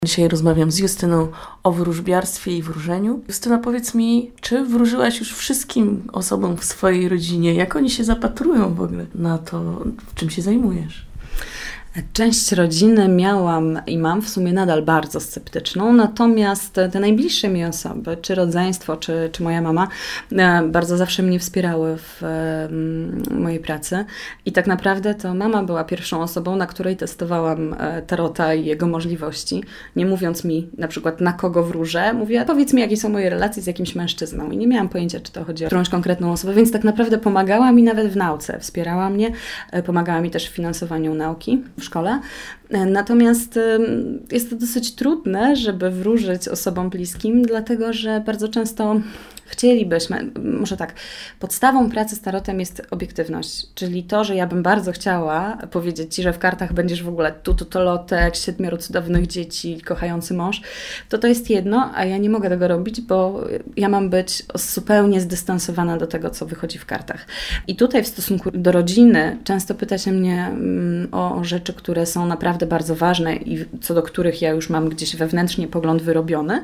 Dzisiaj rozmawiam z Justyną o wróżbiarstwie i wróżeniu. Justyna, powiedz mi, czy wróżyłaś już wszystkim osobom w swojej rodzinie? Jak oni się zapatrują w ogóle na to, czym się zajmujesz? Część rodziny miałam i mam w sumie nadal bardzo sceptyczną, natomiast te najbliższe mi osoby, czy rodzeństwo, czy moja mama, bardzo zawsze mnie wspierały w mojej pracy. I tak naprawdę to mama była pierwszą osobą, na której testowałam tarota i jego możliwości. Nie mówiąc mi na przykład na kogo wróżę, mówiła, powiedz mi, jakie są moje relacje z jakimś mężczyzną. I nie miałam pojęcia, czy to chodzi o którąś konkretną osobę, więc tak naprawdę pomagała mi nawet w nauce. Wspierała mnie, pomagała mi też w finansowaniu nauki w szkole. Natomiast jest to dosyć trudne, żeby wróżyć osobom bliskim, dlatego że bardzo często chcielibyśmy, może tak, podstawą pracy z tarotem jest obiektywność, czyli to, że ja bym bardzo chciała powiedzieć Ci, że w kartach będziesz w ogóle tutolotek, 7 cudownych dzieci, kochający mąż, to jest jedno, a ja nie mogę tego robić, bo ja mam być zupełnie zdystansowana do tego, co wychodzi w kartach. I tutaj w stosunku do rodziny często pyta się mnie o rzeczy, które są naprawdę bardzo ważne i co do których ja już mam gdzieś wewnętrznie pogląd wyrobiony,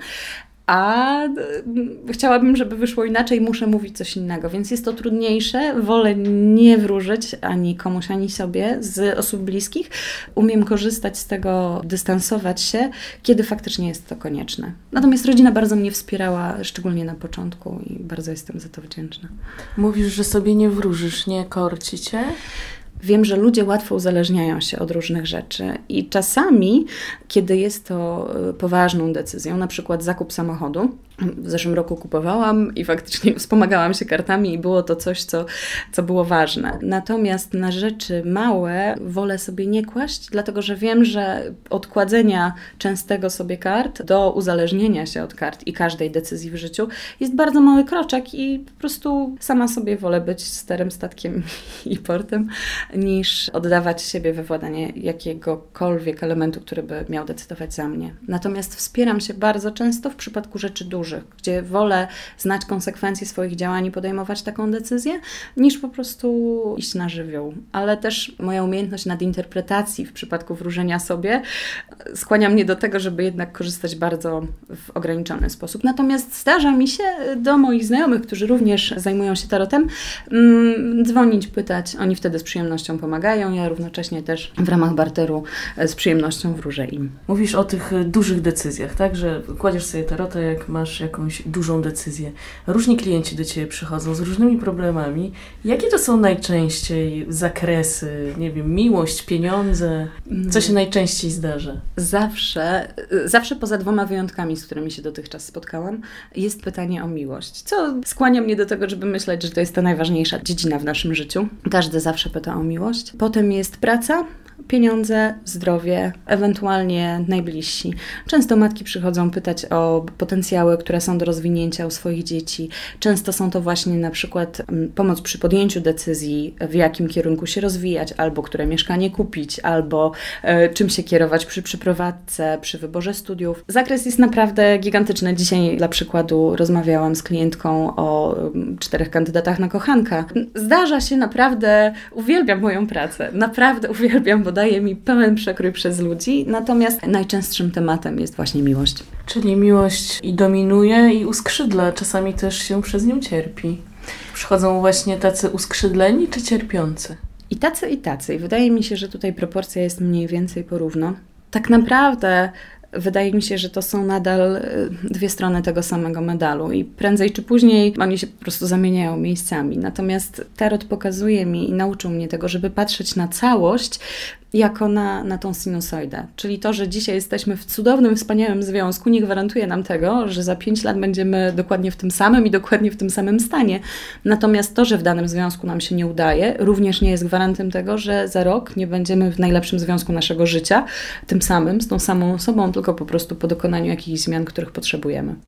a chciałabym, żeby wyszło inaczej, muszę mówić coś innego, więc jest to trudniejsze. Wolę nie wróżyć ani komuś, ani sobie z osób bliskich. Umiem korzystać z tego, dystansować się, kiedy faktycznie jest to konieczne. Natomiast rodzina bardzo mnie wspierała, szczególnie na początku i bardzo jestem za to wdzięczna. Mówisz, że sobie nie wróżysz, nie korci Cię? Wiem, że ludzie łatwo uzależniają się od różnych rzeczy i czasami, kiedy jest to poważną decyzją, na przykład zakup samochodu, w zeszłym roku kupowałam i faktycznie wspomagałam się kartami i było to coś, co było ważne. Natomiast na rzeczy małe wolę sobie nie kłaść, dlatego że wiem, że od kładzenia częstego sobie kart do uzależnienia się od kart i każdej decyzji w życiu jest bardzo mały kroczek i po prostu sama sobie wolę być sterem, statkiem i portem, niż oddawać siebie we władanie jakiegokolwiek elementu, który by miał decydować za mnie. Natomiast wspieram się bardzo często w przypadku rzeczy dużych, gdzie wolę znać konsekwencje swoich działań i podejmować taką decyzję, niż po prostu iść na żywioł. Ale też moja umiejętność nadinterpretacji w przypadku wróżenia sobie skłania mnie do tego, żeby jednak korzystać bardzo w ograniczony sposób. Natomiast zdarza mi się do moich znajomych, którzy również zajmują się tarotem, dzwonić, pytać. Oni wtedy z przyjemnością pomagają. Ja równocześnie też w ramach barteru z przyjemnością wróżę im. Mówisz o tych dużych decyzjach, tak? Że kładziesz sobie tarota, jak masz jakąś dużą decyzję. Różni klienci do Ciebie przychodzą z różnymi problemami. Jakie to są najczęściej zakresy? Nie wiem, miłość, pieniądze? Co się najczęściej zdarza? Zawsze poza 2 wyjątkami, z którymi się dotychczas spotkałam, jest pytanie o miłość. Co skłania mnie do tego, żeby myśleć, że to jest ta najważniejsza dziedzina w naszym życiu. Każdy zawsze pyta o miłość. Potem jest praca, pieniądze, zdrowie, ewentualnie najbliżsi. Często matki przychodzą pytać o potencjały, które są do rozwinięcia u swoich dzieci. Często są to właśnie na przykład pomoc przy podjęciu decyzji, w jakim kierunku się rozwijać, albo które mieszkanie kupić, albo czym się kierować przy przeprowadzce, przy wyborze studiów. Zakres jest naprawdę gigantyczny. Dzisiaj dla przykładu rozmawiałam z klientką o 4 kandydatach na kochanka. Zdarza się naprawdę, uwielbiam moją pracę, naprawdę uwielbiam, bo daje mi pełen przekrój przez ludzi, natomiast najczęstszym tematem jest właśnie miłość. Czyli miłość i dominuje i uskrzydla, czasami też się przez nią cierpi. Przychodzą właśnie tacy uskrzydleni czy cierpiący? I tacy, i tacy. I wydaje mi się, że tutaj proporcja jest mniej więcej porówno. Tak naprawdę wydaje mi się, że to są nadal 2 strony tego samego medalu i prędzej czy później oni się po prostu zamieniają miejscami. Natomiast tarot pokazuje mi i nauczył mnie tego, żeby patrzeć na całość jako na tą sinusoidę. Czyli to, że dzisiaj jesteśmy w cudownym, wspaniałym związku, nie gwarantuje nam tego, że za 5 lat będziemy dokładnie w tym samym i dokładnie w tym samym stanie. Natomiast to, że w danym związku nam się nie udaje, również nie jest gwarantem tego, że za rok nie będziemy w najlepszym związku naszego życia, tym samym, z tą samą osobą, tylko po prostu po dokonaniu jakichś zmian, których potrzebujemy.